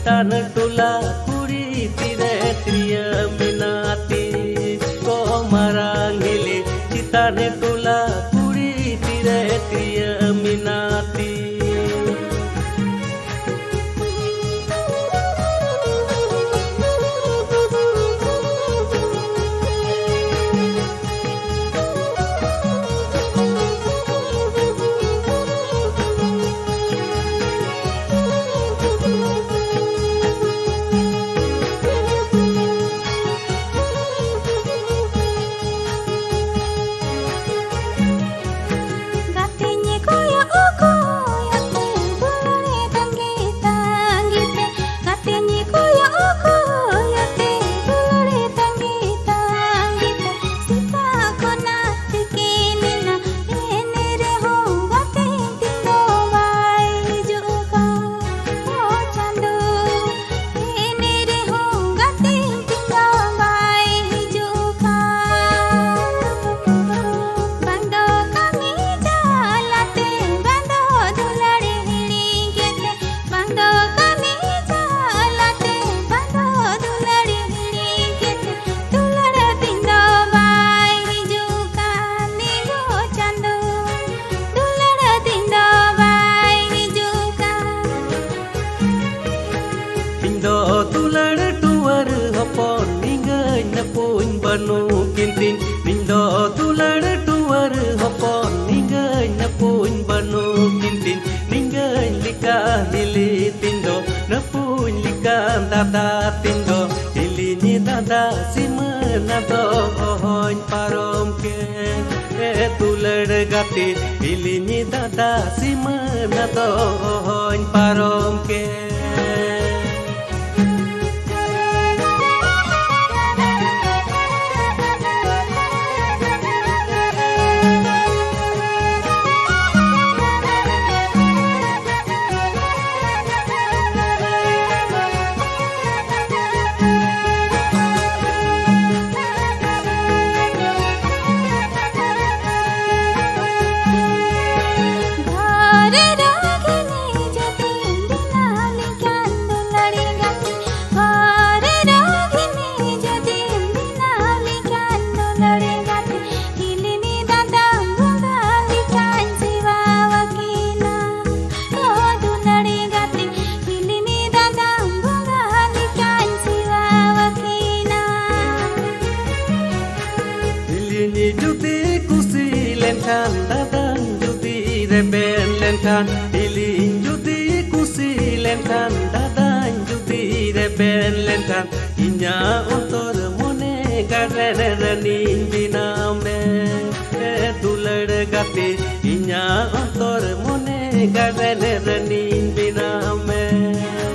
Citan tula kuri tire tria minati ko marang hili citan tula kuri tire tria minati. Tular tuar hopon ningai na puin banu kintin Nindo tular tuar hopon ningai na puin banu kintin Ningai lika hili tindo na puin lika dada tindo Hili ni dada simana do hoin parom ke tular gati Hili ni dada simana do hoin parom ke Lenkan dadang judi reben lenkan ilin judi kusi lenkan dadang judi reben lenkan inya otor mone garere ranin biname tular gati inya otor mone garere ranin biname